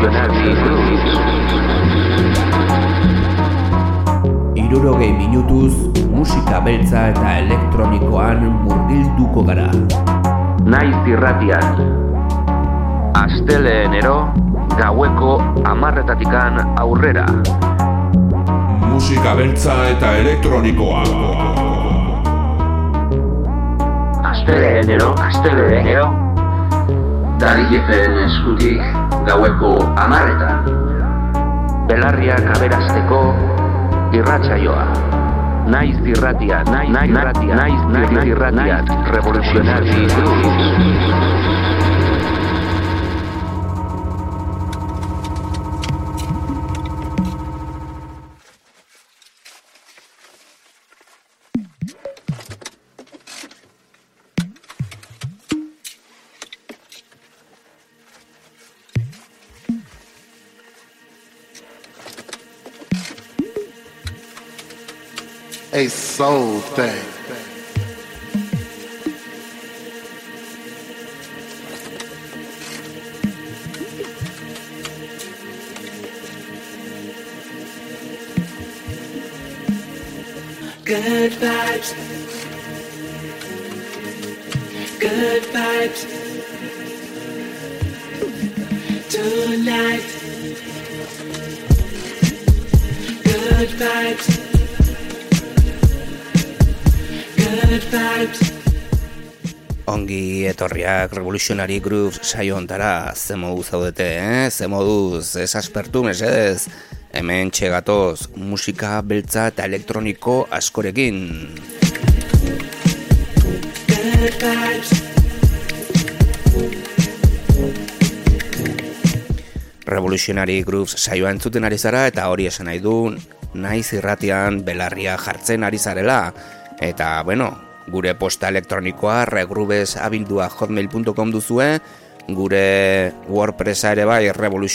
Revolutionary Grooves. 60 minutuz musika beltza eta elektronikoan murgilduko gara. Naiz irratian. Asteleenero gaueko 10:00 aurrera. Musika beltza eta elektronikoa. Asteleenero. Darijepen eskutik gaueko 10:00. Belarriak aberasteko irratsaioa. Naiz irratia, Revolutionary Grooves. A soul thing. Good vibes. Good vibes. Tonight. Good vibes. Ongi etorriak Revolutionary Grooves saio hontara. Ze moduz zaudete, Ze moduz, ez aspertu mesedez. Hemen txegatoz musika beltza eta elektroniko askorekin. Revolutionary Grooves saioa entzuten ari zara eta hori esan nahi du naiz irratian belarria jartzen ari zarela. Eta, bueno, gure posta elektronikoa regrubes@hotmail.com duzue, gure WordPressa ere bai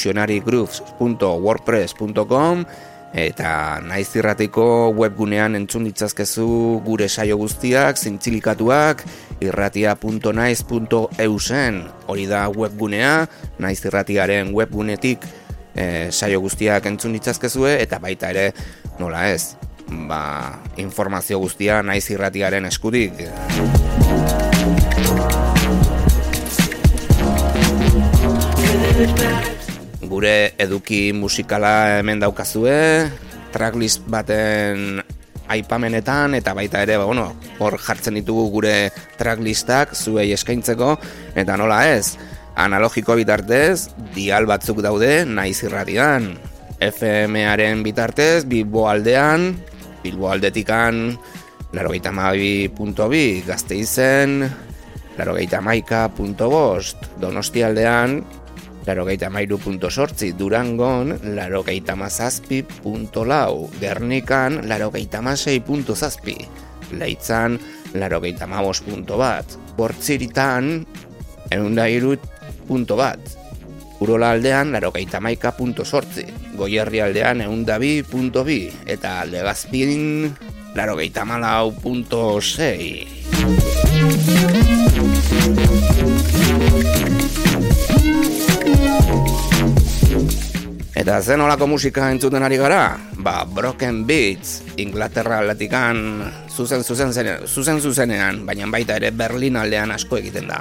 revolutionarygrooves.wordpress.com, eta naiz irratiko webgunean entzun ditzazkezu gure saio guztiak, zintzilikatuak, irratia.naiz.eusen, hori da webgunea, naiz irratiaren webgunetik saio guztiak entzun ditzazkezue, eta baita ere, nola ez, informazio guztia naiz irratiaren eskutik. Gure eduki musikala hemen daukazue, tracklist baten aipamenetan, eta baita ere, hor jartzen ditugu gure tracklistak zuei eskaintzeko, eta nola ez, analogiko bitartez, dial batzuk daude naiz irratian. FM-aren bitartez, Bilbo aldetikan 92.2, Gasteizen 91.5, Donostia aldean 93.8, Durangon 97.4, Gernikan 96.7, Leitzan 95.1, Portziritan 103.1, Urola aldean 91.8, Goierri aldean 102.2 eta Legazpin 94.6. Eta zen olako musika entzuten ari gara? Broken Beats, Inglaterra aldetikan zuzenean, baina baita ere Berlin aldean asko egiten da.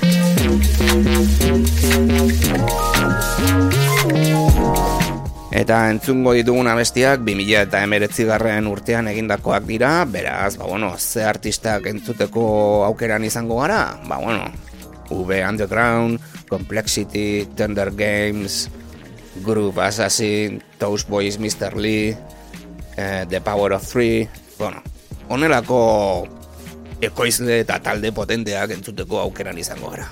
Eta entzungo ditugun abestiak 2019 urtean egindakoak dira, beraz, ze artistak entzuteko aukeran izango gara? V Underground, Complexity, Tender Games, Groove Assassin, Toast Boys, Mr. Lee, The Power of Three, honelako ekoizle eta talde potenteak entzuteko aukeran izango gara.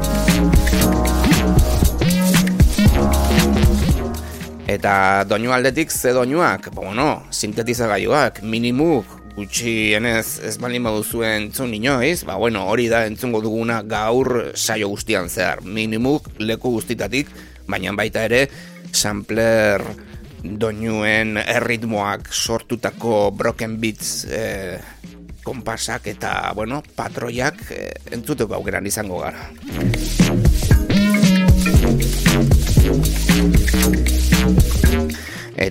Eta doinu aldetik ze doinuak, sintetizagailuak, Minimoog, gutxienez ez balin baduzuen entzun inoiz, hori da entzungo duguna gaur saio guztian zehar. Minimoog leku guztitatik, baina baita ere sampler doinuen erritmoak sortutako broken beats konpasak eta, patroiak entzuteko aukeran izango gara.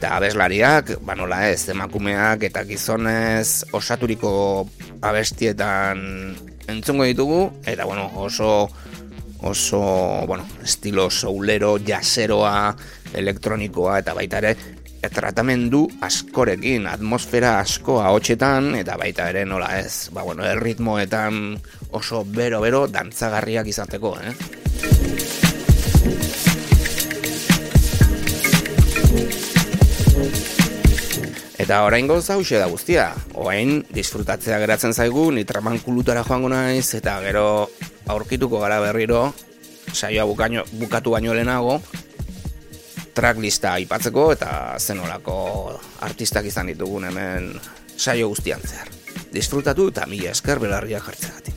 Eta abeslariak, nola ez, emakumeak eta gizonez osaturiko abestietan entzungo ditugu, eta oso estilo soulero, jazzeroa, elektronikoa, eta baita ere, tratamendu askorekin, atmosfera asko ahotsetan, eta baita ere nola ez, erritmoetan oso bero-bero dantzagarriak izateko, Eta oraingoz hauxe da guztia. Orain disfrutatzea geratzen zaigu, ni tramankulutara joango naiz eta gero aurkituko gara berriro saioa bukatu baino lehenago tracklista aipatzeko eta zenolako artistak izan ditugun hemen saio guztian zehar. Disfrutatu eta mila esker belarria jartzeagatik.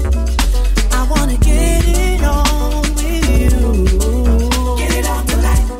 Get it on tonight.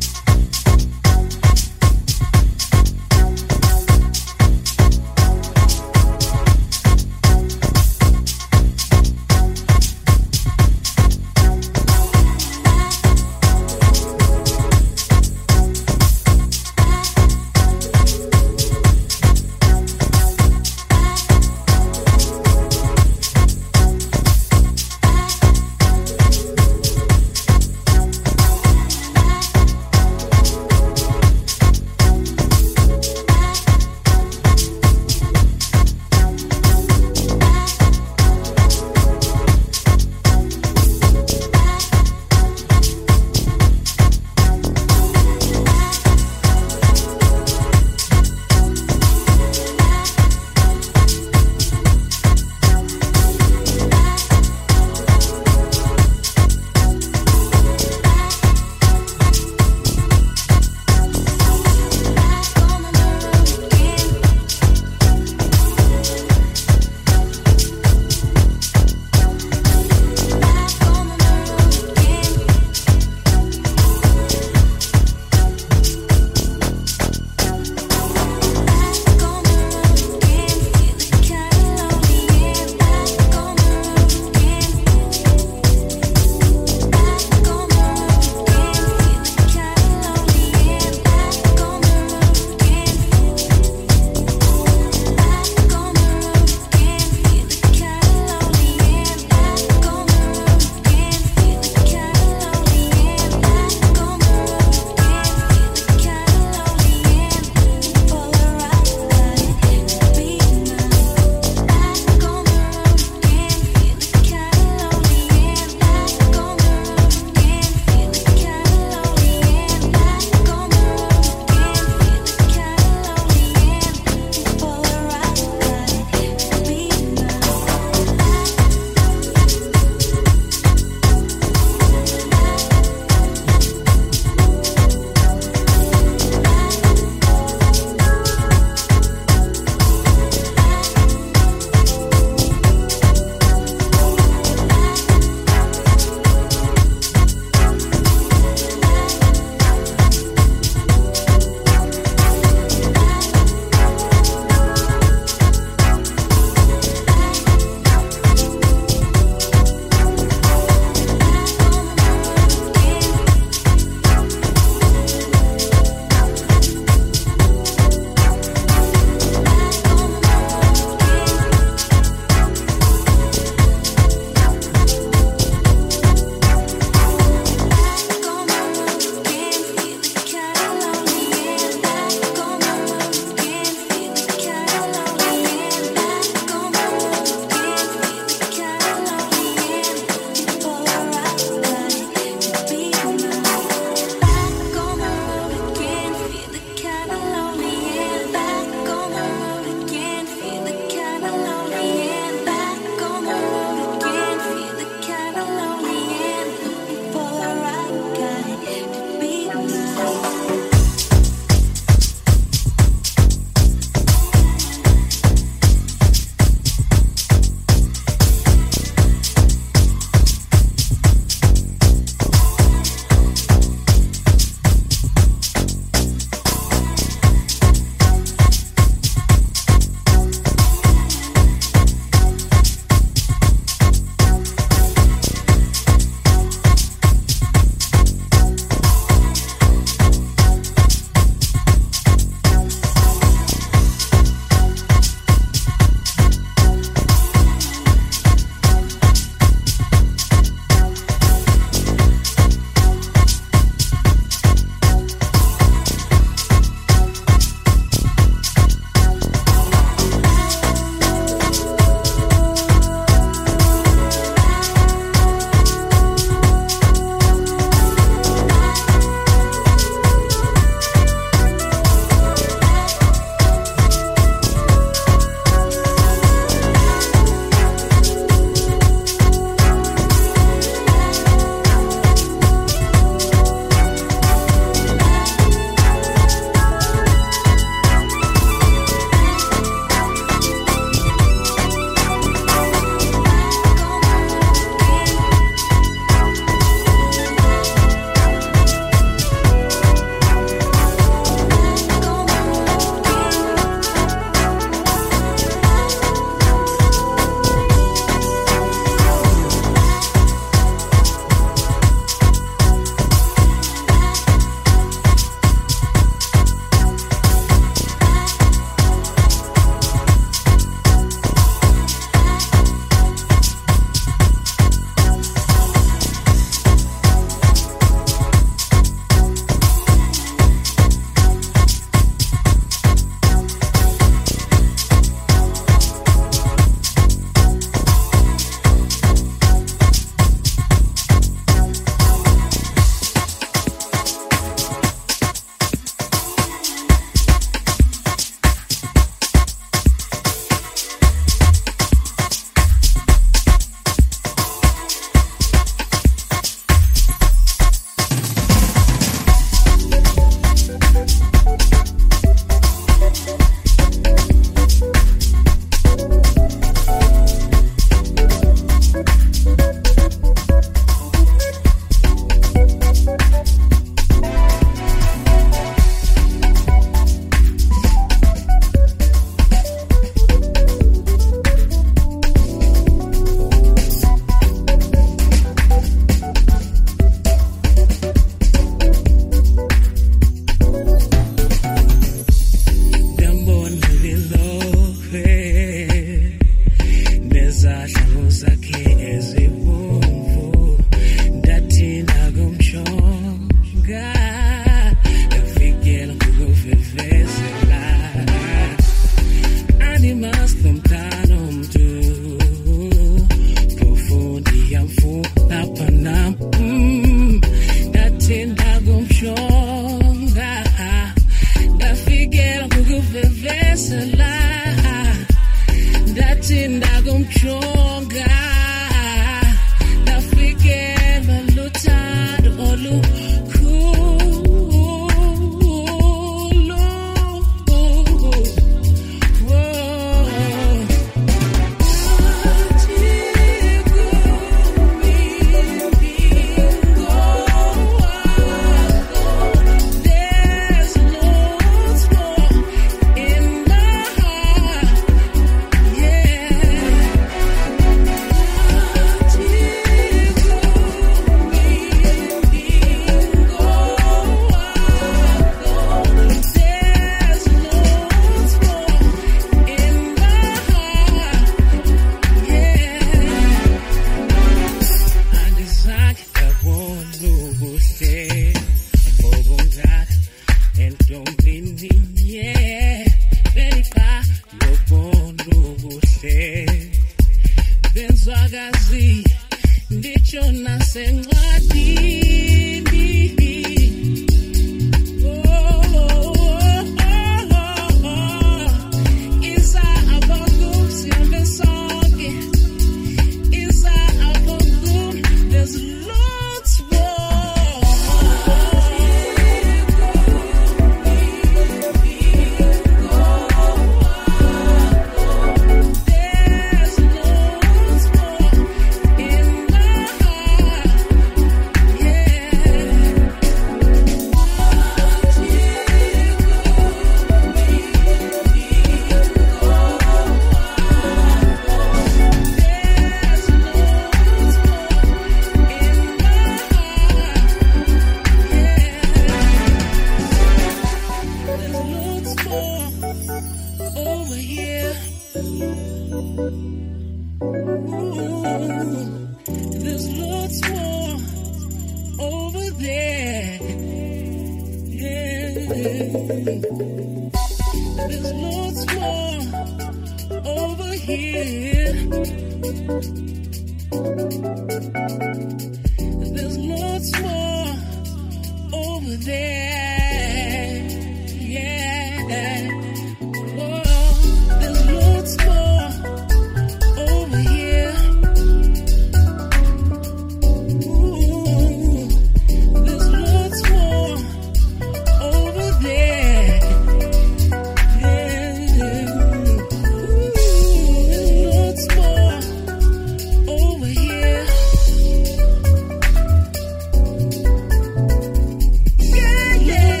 Yeah.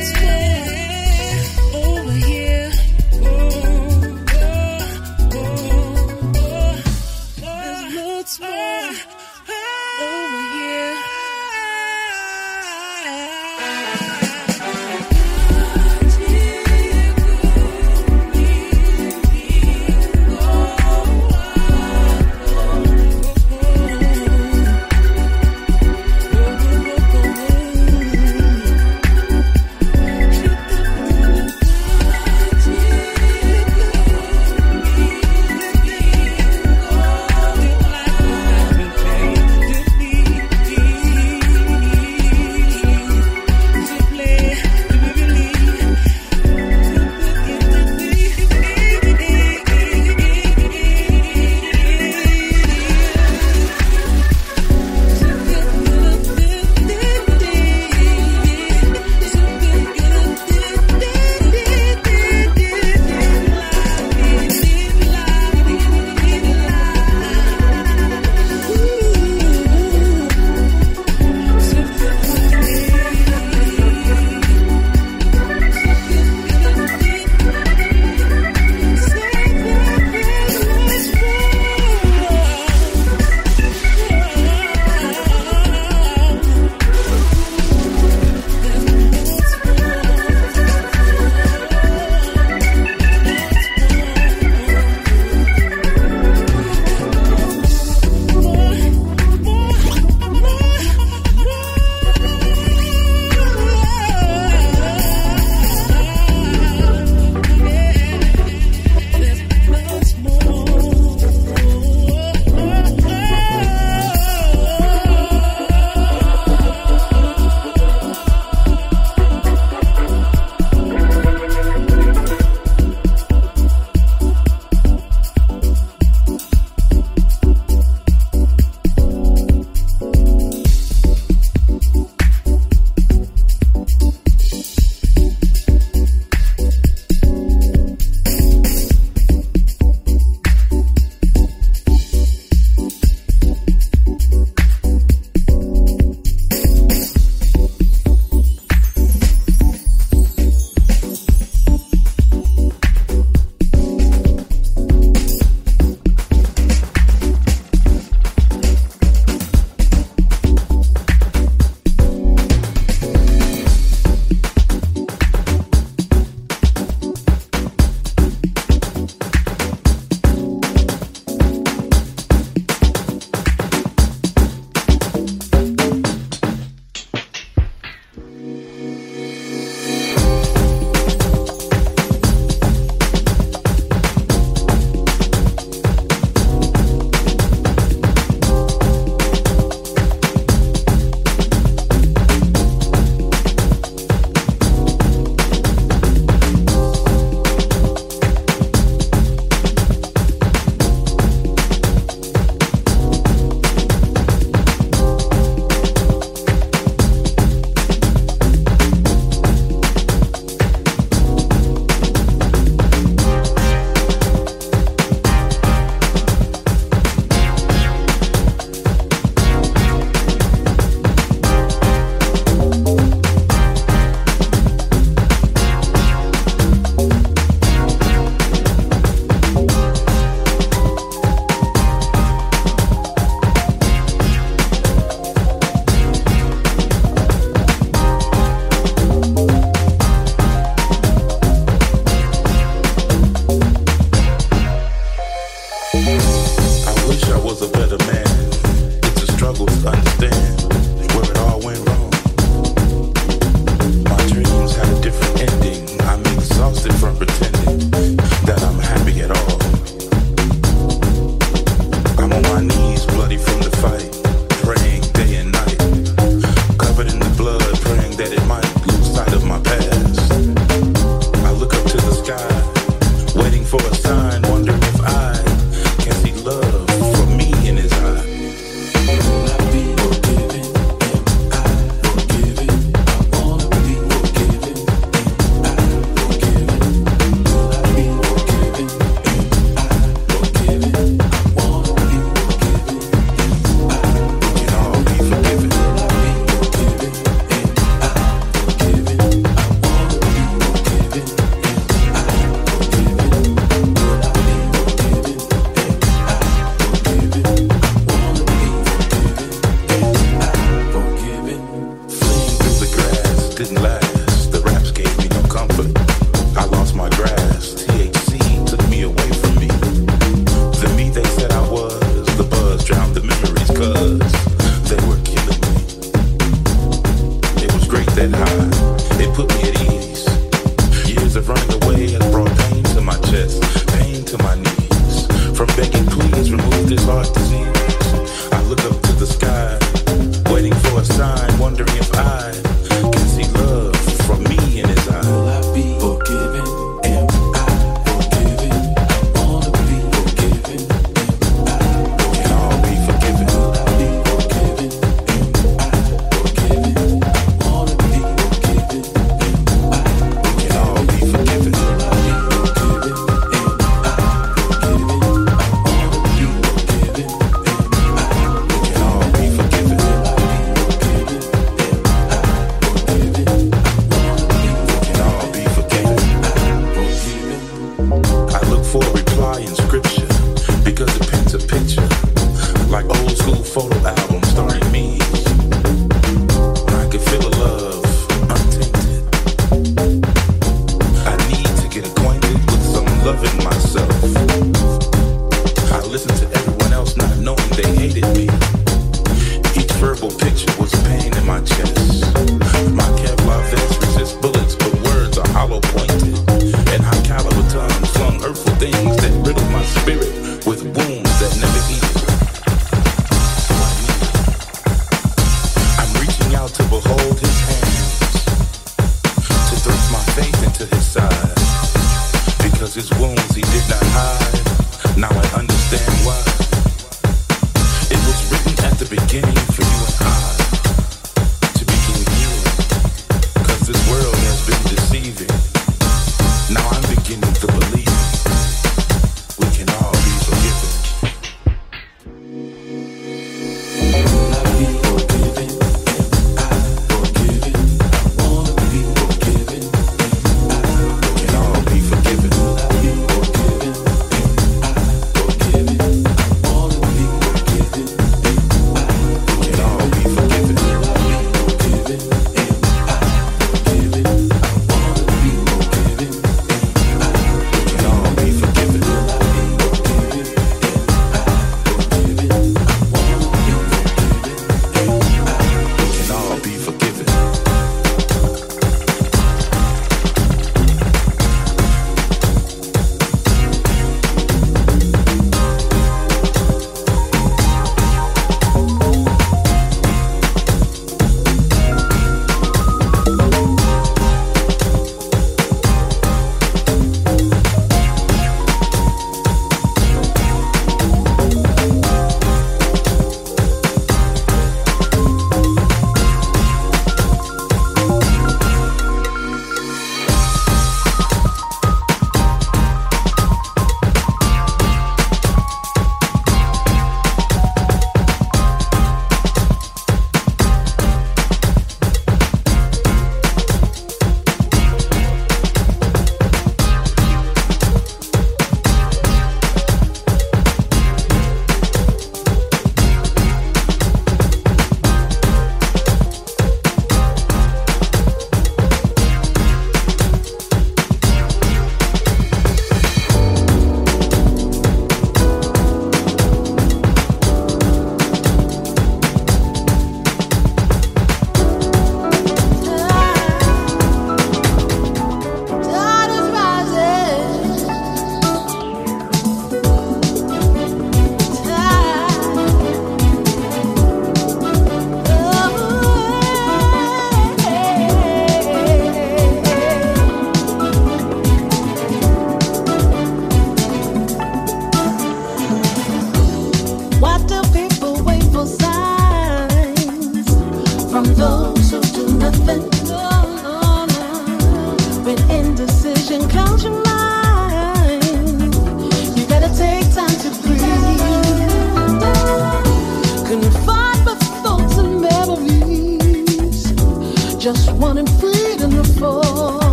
was a better man. It's a struggle to understand where it all went wrong. My dreams had a different ending. I'm exhausted from pretending that I'm happy at all. I'm on my knees, bloody from the fight, praying day and night, covered in the blood, praying that it might lose sight of my past. I look up to the sky, waiting for a sign, wondering if I can see love from me in his eye. Will I be forgiven? Am I forgiven? I wanna be forgiven. Am I forgiven? Will I be forgiven? Am I forgiven? I wanna be forgiven. We can all be forgiven. Will I be forgiven? Am I forgiven? I wanna be forgiven. Am I forgiven? Will I be forgiven? Am I forgiven? I wanna be forgiven. Am I forgiven? Fleeing through the grass didn't last. The raps gave me no comfort. I lost my grasp. THC took me away from me. The me they said I was, the buzz drowned the memories, cause they were killing me. It was great that high, it put me at ease. Years of running away has brought pain to my chest, pain to my knees. From begging, please remove this heart disease. I look up to the sky, waiting for a sign, wondering if I can see love from me in his eye. Will I be forgiven? Am I forgiven? I wanna be forgiven. We can all be forgiven. Will I be forgiven? Am I forgiven? I wanna be forgiven. We can all be forgiven. Will I be forgiven? Am I forgiven? I wanna be forgiven. We can all be forgiven. Will I be forgiven? Am I forgiven? I wanna be. We can all be forgiven. I look for a reply in scripture because it paints a picture like old school photo albums starring me. I can feel a love untainted. I need to get acquainted with some loving myself. I listened to everyone else not knowing they hated me. Each verbal picture was pain in my chest. My Kevlar vest resists bullets, but words are hollow pointed. And high caliber tongues flung hurtful things that riddle my spirit with wounds that never heal. So I need it. I'm reaching out to behold his hands, to thrust my faith into his side. Because his wounds he did not hide. Now I understand why. It was written at the beginning for you and I to begin healing. Cause this world has been deceiving. Now I'm beginning to believe we can all be forgiven. Will I be forgiven? Am I forgiven? I wanna be forgiven. We can all be forgiven. Will I be forgiven? Am I forgiven? I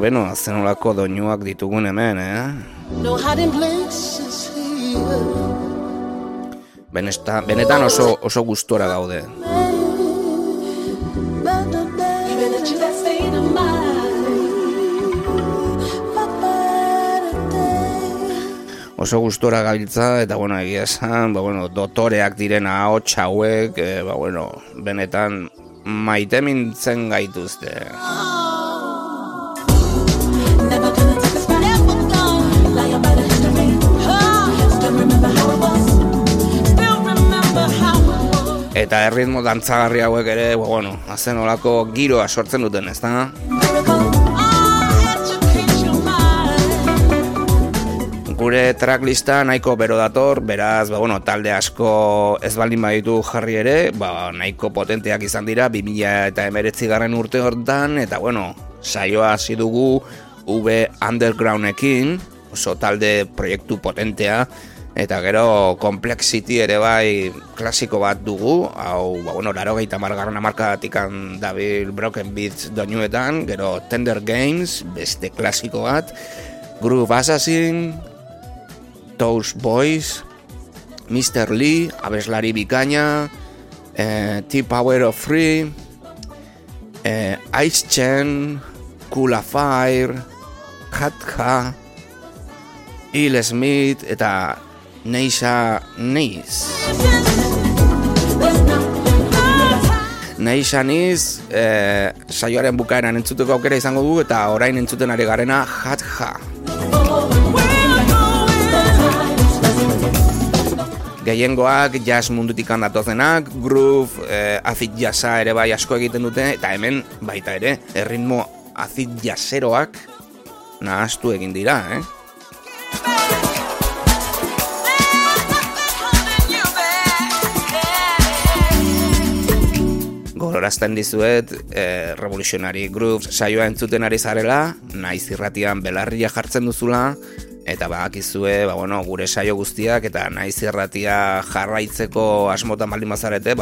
beno, zenolako doinuak ditugun hemen, No hiding places here. Benetan oso gustora gaude. Even at that state of mind. Oso gustora gabiltza, eta bueno, egia esan, dotoreak diren ahots hauek, benetan maite mintzen gaituzte. Never gonna take us forever gone. Lie about it to me. Still remember how it was. Still remember how it was. Eta erritmo dantzagarri hauek ere, azen olako giroa sortzen duten, ezta? Gure tracklista nahiko bero dator, beraz, talde asko ez baldin baditu jarri ere, nahiko potenteak izan dira 2019 urte hortan, eta saioa hasi dugu V Undergroundekin, oso talde proiektu potentea, eta gero Complexity ere bai klasiko bat dugu, hau, 80garren hamarkadatik dabil Broken Beats doinuetan, gero Tender Games, beste klasiko bat, Groove Assassin, Toast Boys, Mr. Lee, abeslari bikaina, T-Power of Free, Ice Chain, Kula Fire, Hatha, Il Smith eta Neisha Nis. Neisha Nis saioaren bukaeran entzuteko aukera izango du, eta orain entzuten ari garena Hatha. Gehiengoak jazz mundutik datozenak, groove, acid jazza ere bai asko egiten dute, eta hemen baita ere, erritmo acid jazzeroak nahaztu egin dira, Gogorazten dizuet, Revolutionary Grooves saioa entzuten ari zarela, naiz irratian belarria jartzen duzula, eta bakizue, gure saio guztiak, eta naiz irratia jarraitzeko asmotan baldin bazarete,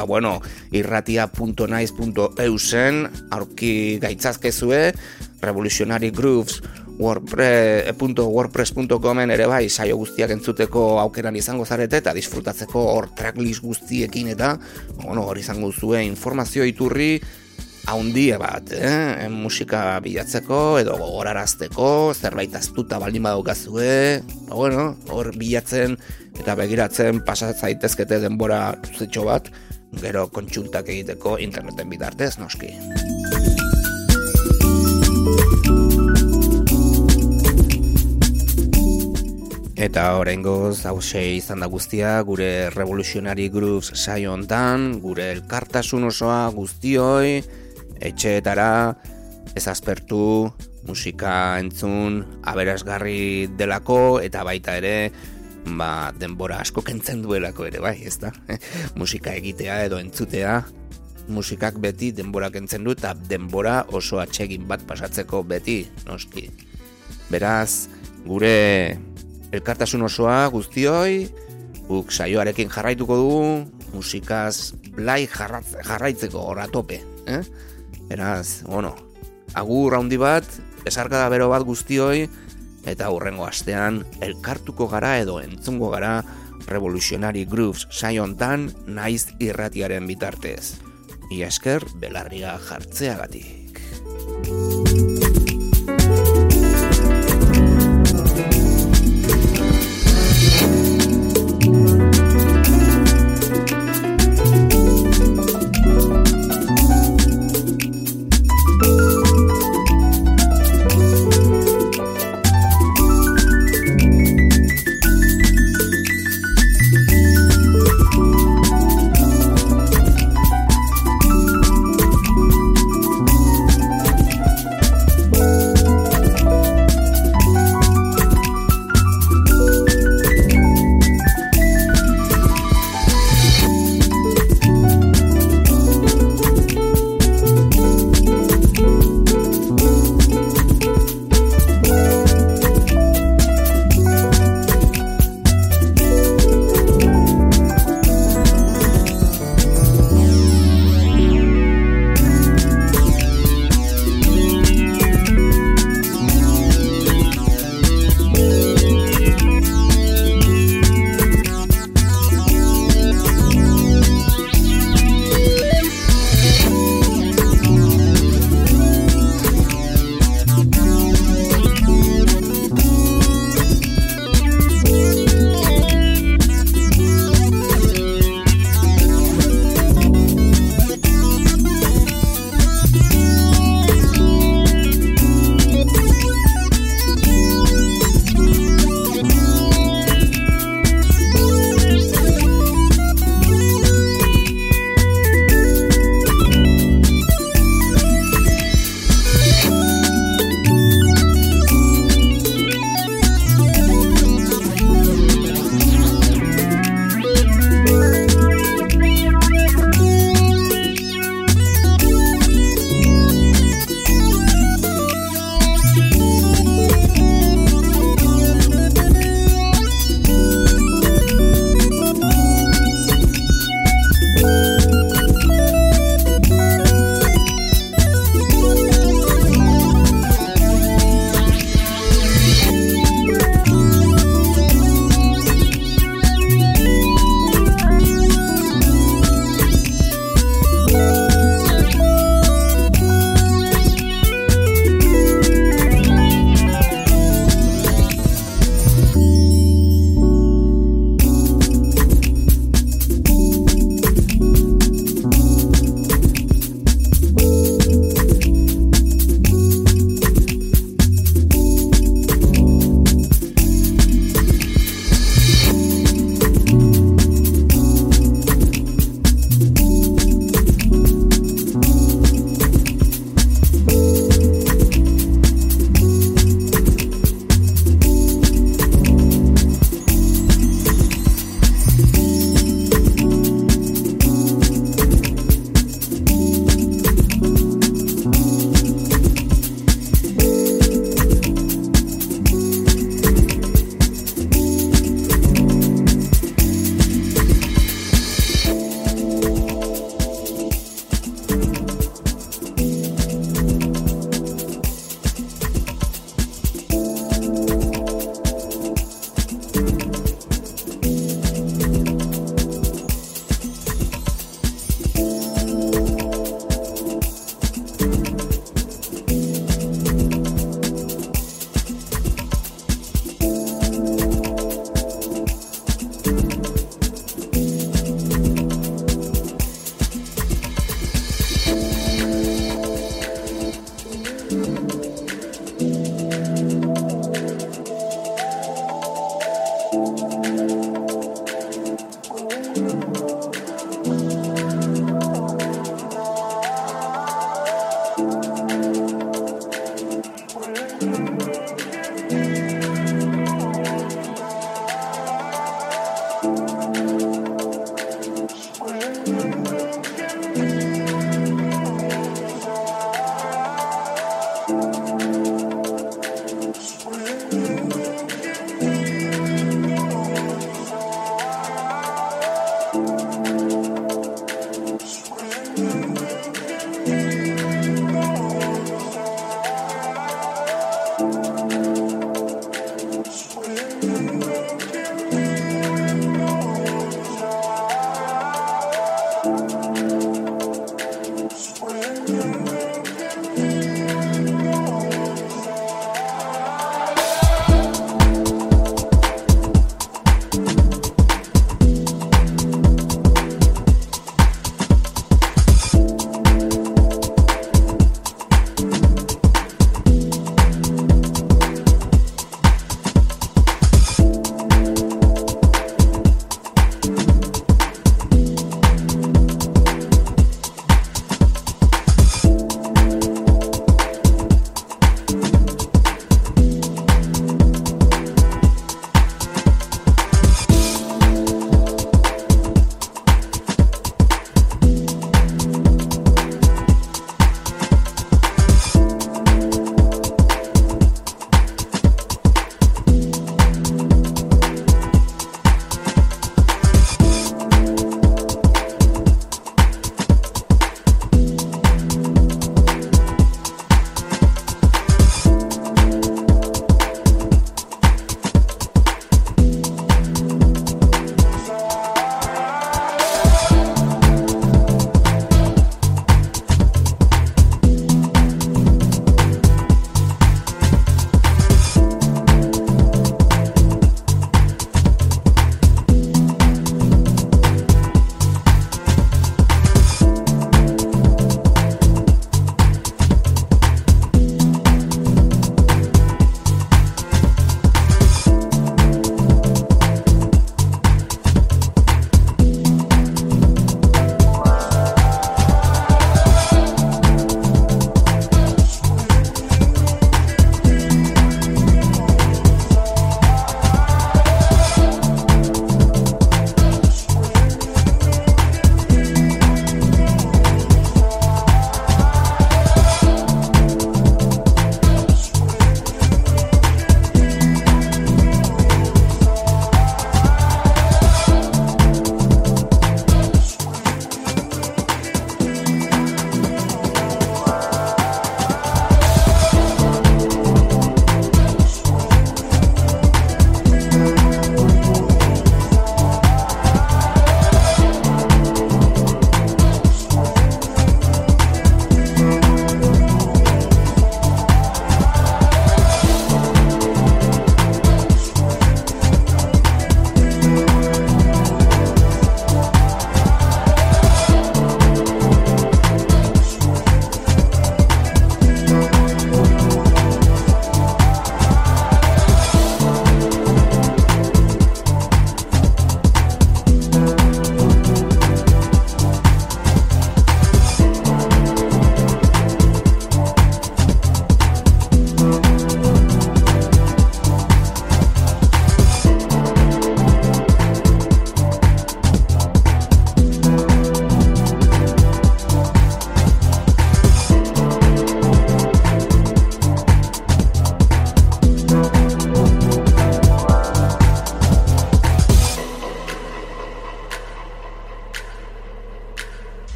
irratia.naiz.eusen aurki gaitzazkezue, Revolutionary Grooves wordpress.comen ere bai saio guztiak entzuteko aukeran izango zarete, eta disfrutatzeko hor tracklist guztiekin, eta hor izango zuen informazio iturri haundia bat, musika bilatzeko edo gogorarazteko, zerbait aztuta baldin badaukazue, hor bilatzen eta begiratzen pasatzaitezkete denbora zuzetxo bat, gero kontsultak egiteko interneten bitartez, noski. Eta oraingoz hauxe izan da guztia, gure Revolutionary Grooves saio hontan, gure elkartasun osoa guztioi, etxeetara ez aspertu, musika entzun, aberasgarri delako, eta baita ere, denbora asko kentzen duelako ere bai, ezta? Musika egitea edo entzutea, musikak beti denbora kentzen du, eta denbora oso atsegin bat pasatzeko beti, noski. Beraz, gure elkartasun osoa guztioi, guk saioarekin jarraituko dugu, musikaz blai jarraitzeko horatope, Beraz, agur handi bat, besarkada bero bat guztioi, eta hurrengo astean elkartuko gara edo entzungo gara Revolutionary Grooves saio hontan naiz irratiaren bitartez. Ia esker belarria jartzeagatik.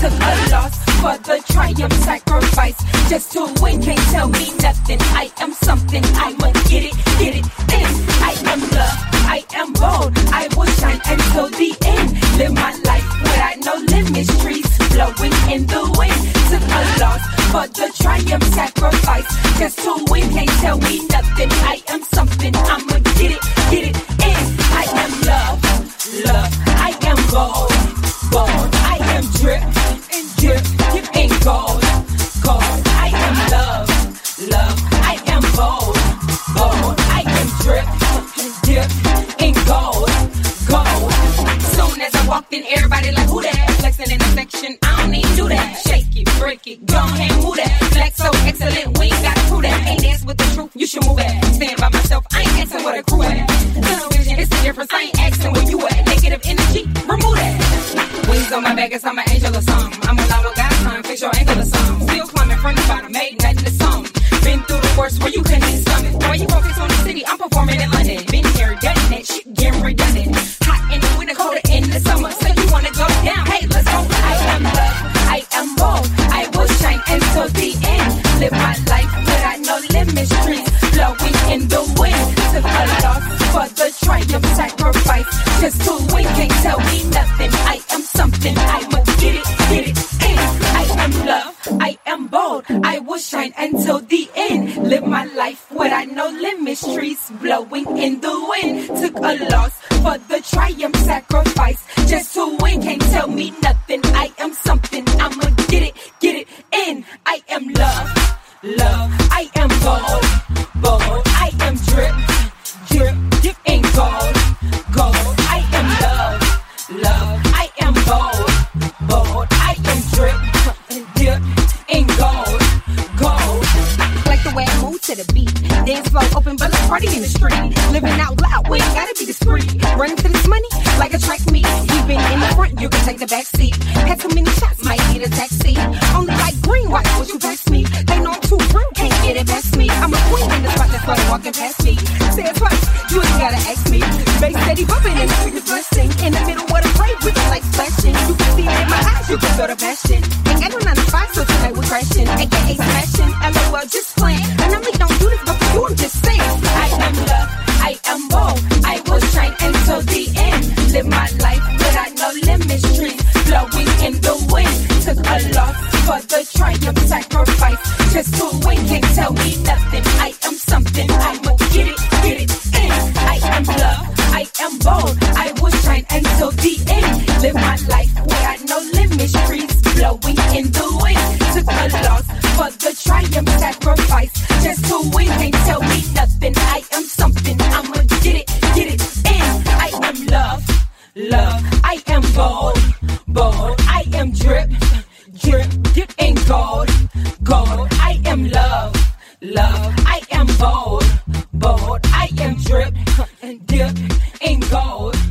took a loss for the triumph sacrifice. Just to win, can't tell me nothing. I am something, I'ma get it in. I am love, I am bold, I will shine until the end. Live my life without no limits, trees blowing in the wind. Took a loss for the triumph sacrifice. Just to win, can't tell me nothing. I am something, I'ma get it in. I am love, I am bold, I am drip in gold. I am love, I am bold, I am drip in gold. Soon as I walked in, everybody like, who that? Flexing in the section, I don't even do that. Shake it, break it, go ahead, move that. Flex so excellent, we ain't gotta prove that. Ain't dance with the truth, you should move it. Stand by myself, I ain't dancing with a crew at. Tunnel vision, it's a difference, I ain't asking where you at. Negative energy, remove that. Wings on my back, it's I'm an angel or something. I'm alive with God's time, fix your angle or something. Still climbing from the bottom, made nothing to something. Been through the worst where you couldn't even stomach. Why you focus on the city, I'm performing in London. Been here, done that shit, getting redundant. Hot in the winter, colder in the summer. So you wanna go down, hey, let's go. I am love, I am bold, I will shine until the end. Live my life without no limits, trees blowing in the wind. Took a loss for the triumph sacrifice. Just to win, can't tell me nothing. I am something, I'ma get it in. I am love, I am bold, I will shine until the end. Live my life without no limits, trees blowing in the wind. Took a loss for the triumph sacrifice. Just to win, can't tell me nothing. I am something, I'ma get it in. I am love, I am bold, I am drip in gold. I am love, I am bold, I am drip in gold. Like the way I move to the beat, dance floor open, but let's party in the street. Living out loud, we ain't gotta be discreet. Running to this money like a track meet. We've been in the front, you can take the back seat. Had too many shots, might need a taxi. Only like green, watch what you pass me. They know I'm too real, can't get it past me. I'm a queen in the spot that's started walking past me. Say it twice, you ain't gotta ask me. Bass steady bumping and the speakers blessing. In the middle of the parade, we just like splashing. You can see it in my eyes, you can feel the passion. Ain't got no 9 to 5, so tonight we're crashing. AKA smashing, LOL just playing. And I really don't do this, but for you I'm just saying. I am love, I am bold, I will shine until the end. Live my life without no limits, trees blowing in the wind. Took a loss for the triumph sacrifice. Just to win, can't tell me nothing. I am something, I'ma get it in. I am love, I am bold, I will shine until the end. Live my life without no limits, trees blowing in the wind. Took a loss for the triumph sacrifice. Just to win, can't tell me nothing. I am something, I'ma get it in. I am love, I am bold, I am drip in gold. I am love, I am bold, I am drip in gold.